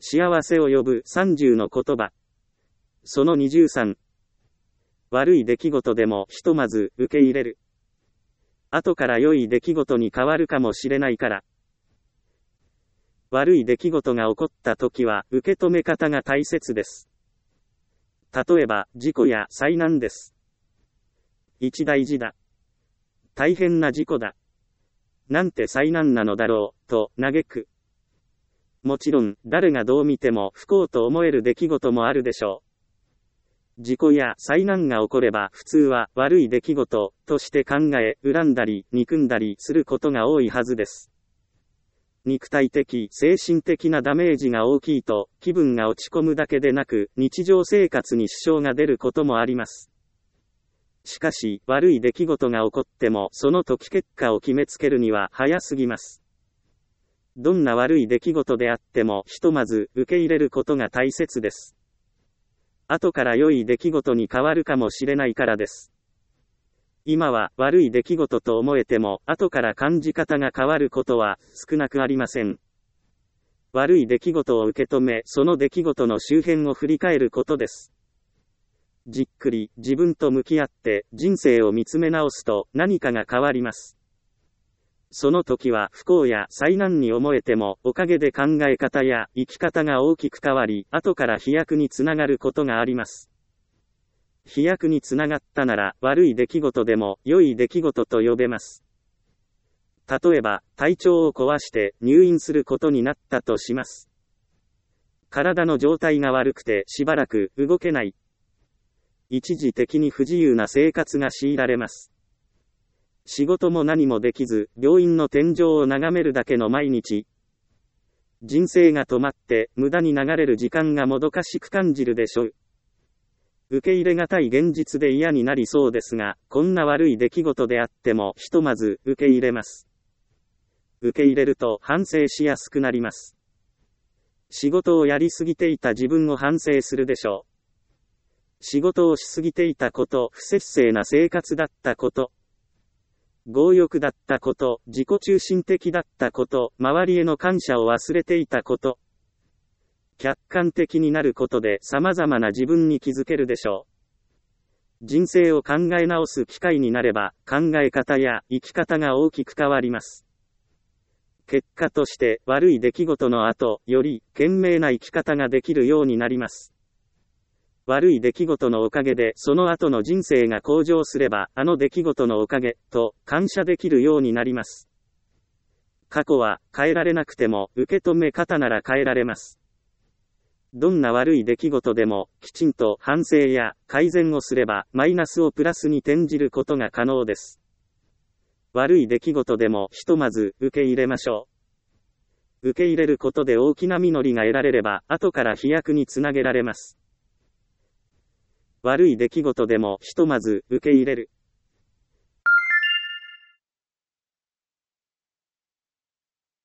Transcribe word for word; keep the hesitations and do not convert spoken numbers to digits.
幸せを呼ぶさんじゅうの言葉。そのにじゅうさん。悪い出来事でもひとまず受け入れる。後から良い出来事に変わるかもしれないから。悪い出来事が起こった時は受け止め方が大切です。例えば、事故や災難です。一大事だ。大変な事故だ。なんて災難なのだろう、と嘆く。もちろん、誰がどう見ても不幸と思える出来事もあるでしょう。事故や災難が起これば普通は悪い出来事として考え、恨んだり憎んだりすることが多いはずです。肉体的、精神的なダメージが大きいと気分が落ち込むだけでなく日常生活に支障が出ることもあります。しかし、悪い出来事が起こってもその時結果を決めつけるには早すぎます。どんな悪い出来事であってもひとまず受け入れることが大切です。後から良い出来事に変わるかもしれないからです。今は悪い出来事と思えても後から感じ方が変わることは少なくありません。悪い出来事を受け止め、その出来事の周辺を振り返ることです。じっくり自分と向き合って人生を見つめ直すと何かが変わります。その時は不幸や災難に思えてもおかげで考え方や生き方が大きく変わり、後から飛躍につながることがあります。飛躍につながったなら悪い出来事でも良い出来事と呼べます。例えば、体調を壊して入院することになったとします。体の状態が悪くてしばらく動けない。一時的に不自由な生活が強いられます。仕事も何もできず、病院の天井を眺めるだけの毎日。人生が止まって、無駄に流れる時間がもどかしく感じるでしょう。受け入れがたい現実で嫌になりそうですが、こんな悪い出来事であってもひとまず受け入れます。受け入れると反省しやすくなります。仕事をやりすぎていた自分を反省するでしょう。仕事をしすぎていたこと、不節制な生活だったこと、強欲だったこと、自己中心的だったこと、周りへの感謝を忘れていたこと。客観的になることで様々な自分に気づけるでしょう。人生を考え直す機会になれば、考え方や生き方が大きく変わります。結果として悪い出来事の後、より賢明な生き方ができるようになります。悪い出来事のおかげでその後の人生が向上すれば、あの出来事のおかげと感謝できるようになります。過去は変えられなくても受け止め方なら変えられます。どんな悪い出来事でもきちんと反省や改善をすればマイナスをプラスに転じることが可能です。悪い出来事でもひとまず受け入れましょう。受け入れることで大きな実りが得られれば後から飛躍につなげられます。悪い出来事でもひとまず受け入れる。